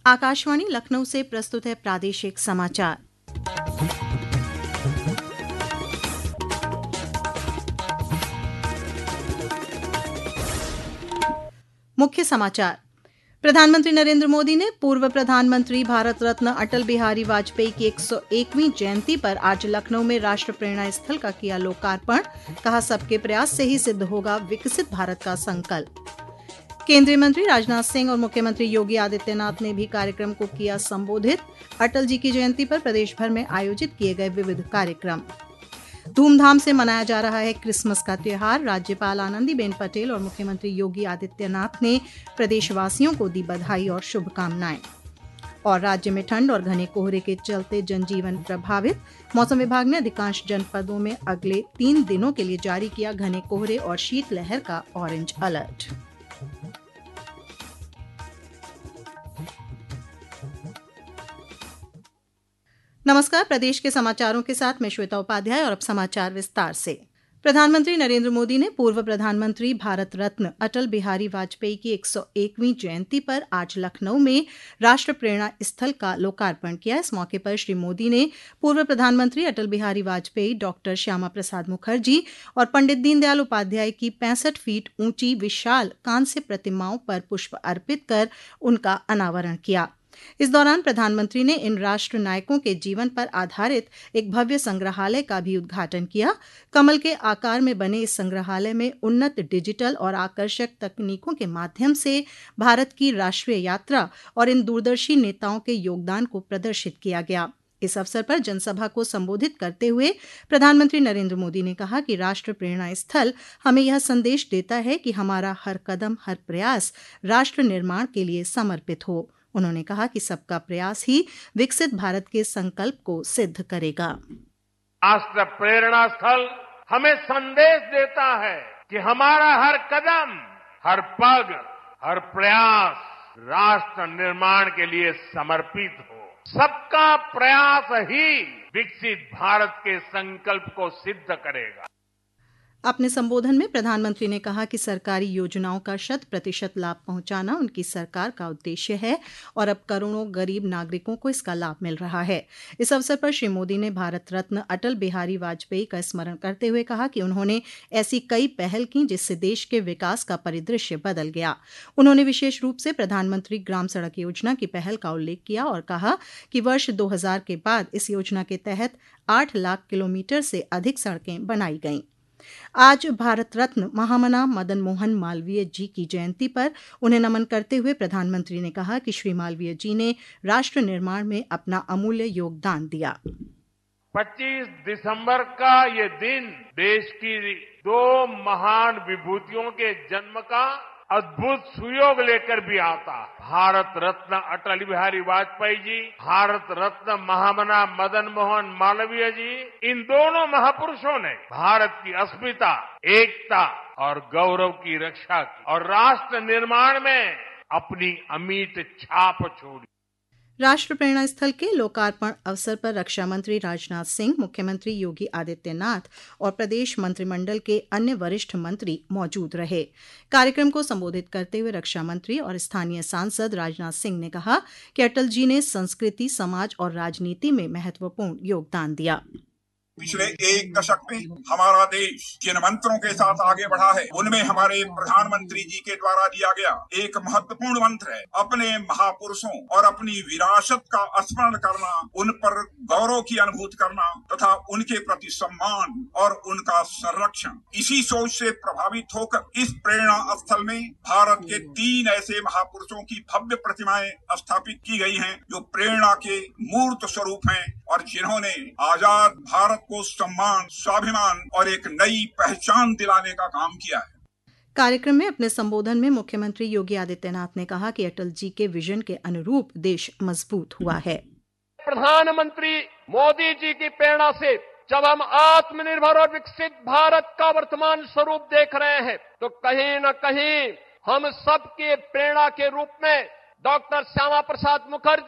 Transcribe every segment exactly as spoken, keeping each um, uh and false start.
आकाशवाणी लखनऊ से प्रस्तुत है प्रादेशिक समाचार। मुख्य समाचार। प्रधानमंत्री नरेंद्र मोदी ने पूर्व प्रधानमंत्री भारत रत्न अटल बिहारी वाजपेयी की एक सौ एकवीं जयंती पर आज लखनऊ में राष्ट्र प्रेरणा स्थल का किया लोकार्पण। कहा, सबके प्रयास से ही सिद्ध होगा विकसित भारत का संकल्प। केंद्रीय मंत्री राजनाथ सिंह और मुख्यमंत्री योगी आदित्यनाथ ने भी कार्यक्रम को किया संबोधित। अटल जी की जयंती पर प्रदेश भर में आयोजित किए गए विविध कार्यक्रम। धूमधाम से मनाया जा रहा है क्रिसमस का त्योहार। राज्यपाल आनंदीबेन पटेल और मुख्यमंत्री योगी आदित्यनाथ ने प्रदेशवासियों को दी बधाई और शुभकामनाएं। और राज्य में ठंड और घने कोहरे के चलते जनजीवन प्रभावित। मौसम विभाग ने अधिकांश जनपदों में अगले तीन दिनों के लिए जारी किया घने कोहरे और शीतलहर का ऑरेंज अलर्ट। नमस्कार, प्रदेश के समाचारों के साथ मैं श्वेता उपाध्याय और अब समाचार विस्तार से। प्रधानमंत्री नरेंद्र मोदी ने पूर्व प्रधानमंत्री भारत रत्न अटल बिहारी वाजपेयी की एक सौ एकवीं जयंती पर आज लखनऊ में राष्ट्र प्रेरणा स्थल का लोकार्पण किया। इस मौके पर श्री मोदी ने पूर्व प्रधानमंत्री अटल बिहारी वाजपेयी, डॉक्टर श्यामा प्रसाद मुखर्जी और पंडित दीनदयाल उपाध्याय की पैंसठ फीट ऊंची विशाल कांस्य प्रतिमाओं पर पुष्प अर्पित कर उनका अनावरण किया। इस दौरान प्रधानमंत्री ने इन राष्ट्र नायकों के जीवन पर आधारित एक भव्य संग्रहालय का भी उद्घाटन किया। कमल के आकार में बने इस संग्रहालय में उन्नत डिजिटल और आकर्षक तकनीकों के माध्यम से भारत की राष्ट्रीय यात्रा और इन दूरदर्शी नेताओं के योगदान को प्रदर्शित किया गया। इस अवसर पर जनसभा को संबोधित करते हुए प्रधानमंत्री नरेंद्र मोदी ने कहा कि राष्ट्र प्रेरणा स्थल हमें यह संदेश देता है कि हमारा हर कदम, हर प्रयास राष्ट्र निर्माण के लिए समर्पित हो। उन्होंने कहा कि सबका प्रयास ही विकसित भारत के संकल्प को सिद्ध करेगा। राष्ट्र प्रेरणा स्थल हमें संदेश देता है कि हमारा हर कदम, हर पग, हर प्रयास राष्ट्र निर्माण के लिए समर्पित हो। सबका प्रयास ही विकसित भारत के संकल्प को सिद्ध करेगा। अपने संबोधन में प्रधानमंत्री ने कहा कि सरकारी योजनाओं का शत प्रतिशत लाभ पहुंचाना उनकी सरकार का उद्देश्य है और अब करोड़ों गरीब नागरिकों को इसका लाभ मिल रहा है। इस अवसर पर श्री मोदी ने भारत रत्न अटल बिहारी वाजपेयी का स्मरण करते हुए कहा कि उन्होंने ऐसी कई पहल की जिससे देश के विकास का परिदृश्य बदल गया। उन्होंने विशेष रूप से प्रधानमंत्री ग्राम सड़क योजना की पहल का उल्लेख किया और कहा कि वर्ष दो हजार के बाद इस योजना के तहत आठ लाख किलोमीटर से अधिक सड़कें बनाई गईं। आज भारत रत्न महामना मदन मोहन मालवीय जी की जयंती पर उन्हें नमन करते हुए प्रधानमंत्री ने कहा कि श्री मालवीय जी ने राष्ट्र निर्माण में अपना अमूल्य योगदान दिया। पच्चीस दिसंबर का ये दिन देश की दो महान विभूतियों के जन्म का अद्भुत सुयोग लेकर भी आता। भारत रत्न अटल बिहारी वाजपेयी जी, भारत रत्न महामना मदन मोहन मालवीय जी, इन दोनों महापुरुषों ने भारत की अस्मिता, एकता और गौरव की रक्षा की और राष्ट्र निर्माण में अपनी अमिट छाप छोड़ी। राष्ट्र प्रेरणा स्थल के लोकार्पण अवसर पर रक्षा मंत्री राजनाथ सिंह, मुख्यमंत्री योगी आदित्यनाथ और प्रदेश मंत्रिमंडल के अन्य वरिष्ठ मंत्री मौजूद रहे। कार्यक्रम को संबोधित करते हुए रक्षा मंत्री और स्थानीय सांसद राजनाथ सिंह ने कहा कि अटल जी ने संस्कृति, समाज और राजनीति में महत्वपूर्ण योगदान दिया। पिछले एक दशक में हमारा देश जिन मंत्रों के साथ आगे बढ़ा है उनमें हमारे प्रधानमंत्री जी के द्वारा दिया गया एक महत्वपूर्ण मंत्र है, अपने महापुरुषों और अपनी विरासत का स्मरण करना, उन पर गौरव की अनुभूति करना तथा उनके प्रति सम्मान और उनका संरक्षण। इसी सोच से प्रभावित होकर इस प्रेरणा स्थल में भारत के तीन ऐसे महापुरुषों की भव्य प्रतिमाएं स्थापित की गई हैं जो प्रेरणा के मूर्त स्वरूप हैं और जिन्होंने आजाद भारत को सम्मान, स्वाभिमान और एक नई पहचान दिलाने का काम किया है। कार्यक्रम में अपने संबोधन में मुख्यमंत्री योगी आदित्यनाथ ने कहा कि अटल जी के विजन के अनुरूप देश मजबूत हुआ है। प्रधानमंत्री मोदी जी की प्रेरणा से जब हम आत्मनिर्भर और विकसित भारत का वर्तमान स्वरूप देख रहे हैं तो कहीं न कहीं हम सबके प्रेरणा के रूप में डॉक्टर श्यामा प्रसाद मुखर्जी,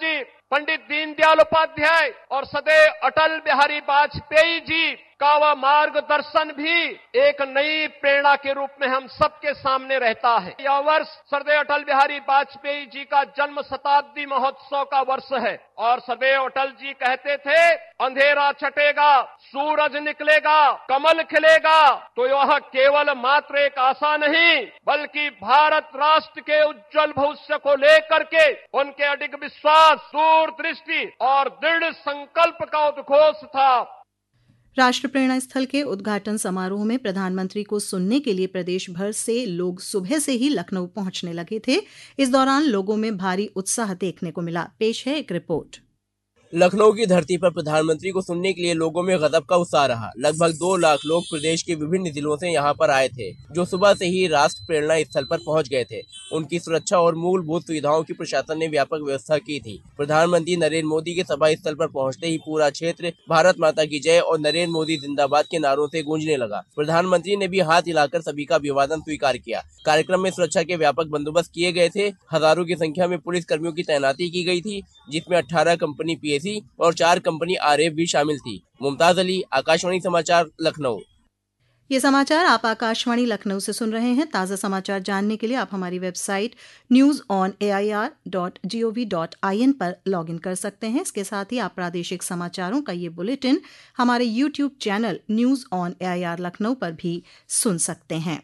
पंडित दीनदयाल उपाध्याय और सदैव अटल बिहारी वाजपेयी जी का वह मार्गदर्शन भी एक नई प्रेरणा के रूप में हम सबके सामने रहता है। यह वर्ष सदैव अटल बिहारी वाजपेयी जी का जन्म शताब्दी महोत्सव का वर्ष है और सदैव अटल जी कहते थे, अंधेरा छटेगा, सूरज निकलेगा, कमल खिलेगा, तो यह केवल मात्र एक आशा नहीं बल्कि भारत राष्ट्र के उज्जवल भविष्य को लेकर के उनके अडिग विश्वास, दूरदृष्टि और दृढ़ संकल्प का उद्घोष था। राष्ट्र प्रेरणा स्थल के उद्घाटन समारोह में प्रधानमंत्री को सुनने के लिए प्रदेश भर से लोग सुबह से ही लखनऊ पहुंचने लगे थे। इस दौरान लोगों में भारी उत्साह देखने को मिला। पेश है एक रिपोर्ट। लखनऊ की धरती पर प्रधानमंत्री को सुनने के लिए लोगों में गजब का उत्साह रहा। लगभग दो लाख लोग प्रदेश के विभिन्न जिलों से यहां पर आए थे, जो सुबह से ही राष्ट्र प्रेरणा स्थल पर पहुंच गए थे। उनकी सुरक्षा और मूलभूत सुविधाओं की प्रशासन ने व्यापक व्यवस्था की थी। प्रधानमंत्री नरेंद्र मोदी के सभा स्थल पर पहुंचते ही पूरा क्षेत्र भारत माता की जय और नरेंद्र मोदी जिंदाबाद के नारों से गूंजने लगा। प्रधानमंत्री ने भी हाथ हिलाकर सभी का अभिवादन स्वीकार किया। कार्यक्रम में सुरक्षा के व्यापक बंदोबस्त किए गए थे। हजारों की संख्या में पुलिस कर्मियों की तैनाती की गई थी, जिसमें अठारह कंपनी पी और चार कंपनी आर एफ भी शामिल थी। मुमताज अली, आकाशवाणी समाचार, लखनऊ। ये समाचार आप आकाशवाणी लखनऊ से सुन रहे हैं। ताज़ा समाचार जानने के लिए आप हमारी website news on A I R dot G O V dot I N पर लॉग इन कर सकते हैं। इसके साथ ही आप प्रादेशिक समाचारों का ये बुलेटिन हमारे YouTube channel news on A I R Lucknow पर भी सुन सकते हैं।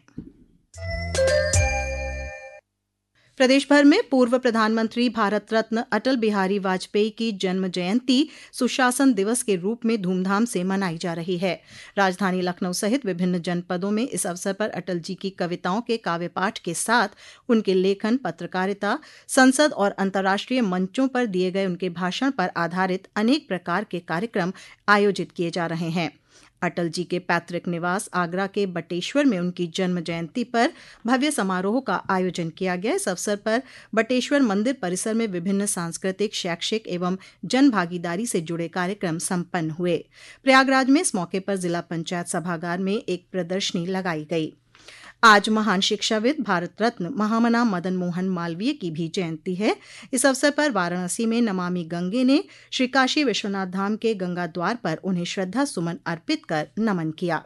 प्रदेश भर में पूर्व प्रधानमंत्री भारत रत्न अटल बिहारी वाजपेयी की जन्म जयंती सुशासन दिवस के रूप में धूमधाम से मनाई जा रही है। राजधानी लखनऊ सहित विभिन्न जनपदों में इस अवसर पर अटल जी की कविताओं के काव्य पाठ के साथ उनके लेखन, पत्रकारिता, संसद और अंतर्राष्ट्रीय मंचों पर दिए गए उनके भाषण पर आधारित अनेक प्रकार के कार्यक्रम आयोजित किए जा रहे हैं। अटल जी के पैतृक निवास आगरा के बटेश्वर में उनकी जन्म जयंती पर भव्य समारोह का आयोजन किया गया। इस अवसर पर बटेश्वर मंदिर परिसर में विभिन्न सांस्कृतिक, शैक्षिक एवं जन भागीदारी से जुड़े कार्यक्रम संपन्न हुए। प्रयागराज में इस मौके पर जिला पंचायत सभागार में एक प्रदर्शनी लगाई गई। आज महान शिक्षाविद भारत रत्न महामना मदन मोहन मालवीय की भी जयंती है। इस अवसर पर वाराणसी में नमामि गंगे ने श्री काशी विश्वनाथ धाम के गंगा द्वार पर उन्हें श्रद्धा सुमन अर्पित कर नमन किया।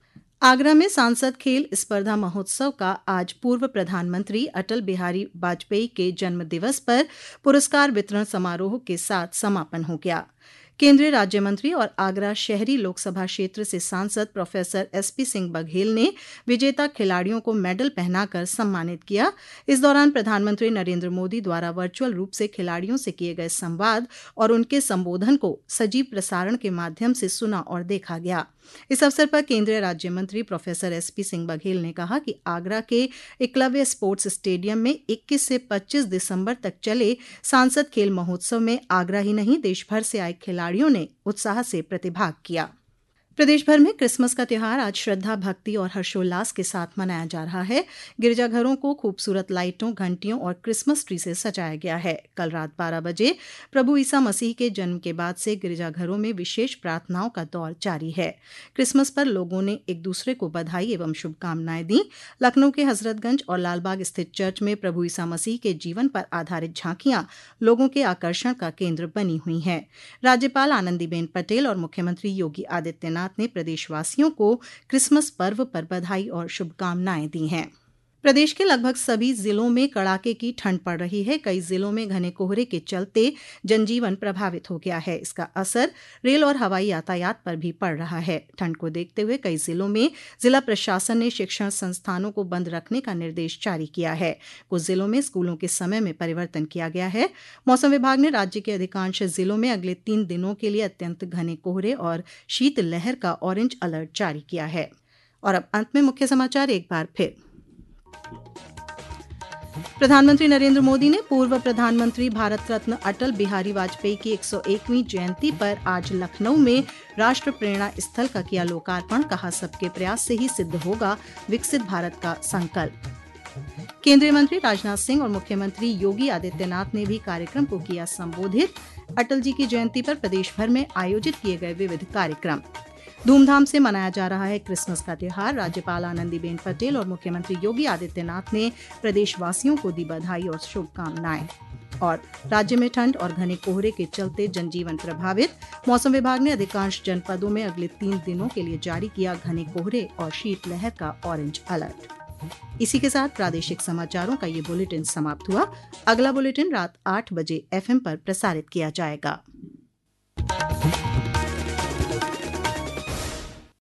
आगरा में सांसद खेल स्पर्धा महोत्सव का आज पूर्व प्रधानमंत्री अटल बिहारी वाजपेयी के जन्म दिवस पर पुरस्कार वितरण समारोह के साथ समापन हो गया। केंद्रीय राज्य मंत्री और आगरा शहरी लोकसभा क्षेत्र से सांसद प्रोफेसर एसपी सिंह बघेल ने विजेता खिलाड़ियों को मेडल पहनाकर सम्मानित किया। इस दौरान प्रधानमंत्री नरेंद्र मोदी द्वारा वर्चुअल रूप से खिलाड़ियों से किए गए संवाद और उनके संबोधन को सजीव प्रसारण के माध्यम से सुना और देखा गया। इस अवसर पर केंद्रीय राज्य मंत्री प्रोफेसर एसपी सिंह बघेल ने कहा कि आगरा के एकलव्य स्पोर्ट्स स्टेडियम में इक्कीस से पच्चीस दिसंबर तक चले सांसद खेल महोत्सव में आगरा ही नहीं देश भर से आए खिलाड़ियों ने उत्साह से प्रतिभाग किया। प्रदेश भर में क्रिसमस का त्योहार आज श्रद्धा, भक्ति और हर्षोल्लास के साथ मनाया जा रहा है। गिरजाघरों को खूबसूरत लाइटों, घंटियों और क्रिसमस ट्री से सजाया गया है। कल रात बारह बजे प्रभु ईसा मसीह के जन्म के बाद से गिरजाघरों में विशेष प्रार्थनाओं का दौर जारी है। क्रिसमस पर लोगों ने एक दूसरे को बधाई एवं शुभकामनाएं दी। लखनऊ के हजरतगंज और लालबाग स्थित चर्च में प्रभु ईसा मसीह के जीवन पर आधारित झांकियां लोगों के आकर्षण का केंद्र बनी हुई हैं। राज्यपाल आनंदीबेन पटेल और मुख्यमंत्री योगी आदित्यनाथ ने प्रदेशवासियों को क्रिसमस पर्व पर बधाई और शुभकामनाएं दी हैं। प्रदेश के लगभग सभी जिलों में कड़ाके की ठंड पड़ रही है। कई जिलों में घने कोहरे के चलते जनजीवन प्रभावित हो गया है। इसका असर रेल और हवाई यातायात पर भी पड़ रहा है। ठंड को देखते हुए कई जिलों में जिला प्रशासन ने शिक्षण संस्थानों को बंद रखने का निर्देश जारी किया है। कुछ जिलों में स्कूलों के समय में परिवर्तन किया गया है। मौसम विभाग ने राज्य के अधिकांश जिलों में अगले तीन दिनों के लिए अत्यंत घने कोहरे और शीतलहर का ऑरेंज अलर्ट जारी किया है। और अब अंत में मुख्य समाचार एक बार फिर। प्रधानमंत्री नरेंद्र मोदी ने पूर्व प्रधानमंत्री भारत रत्न अटल बिहारी वाजपेयी की एक सौ एकवीं जयंती पर आज लखनऊ में राष्ट्र प्रेरणा स्थल का किया लोकार्पण। कहा, सबके प्रयास से ही सिद्ध होगा विकसित भारत का संकल्प। केंद्रीय मंत्री राजनाथ सिंह और मुख्यमंत्री योगी आदित्यनाथ ने भी कार्यक्रम को किया संबोधित। अटल जी की जयंती पर प्रदेश भर में आयोजित किए गए विविध कार्यक्रम। धूमधाम से मनाया जा रहा है क्रिसमस का त्योहार। राज्यपाल आनंदीबेन पटेल और मुख्यमंत्री योगी आदित्यनाथ ने प्रदेशवासियों को दी बधाई और शुभकामनाएं। और राज्य में ठंड और घने कोहरे के चलते जनजीवन प्रभावित। मौसम विभाग ने अधिकांश जनपदों में अगले तीन दिनों के लिए जारी किया घने कोहरे और शीतलहर का ऑरेंज अलर्ट। इसी के साथ प्रादेशिक समाचारों का ये बुलेटिन समाप्त हुआ। अगला बुलेटिन रात आठ बजे एफएम पर प्रसारित किया जाएगा।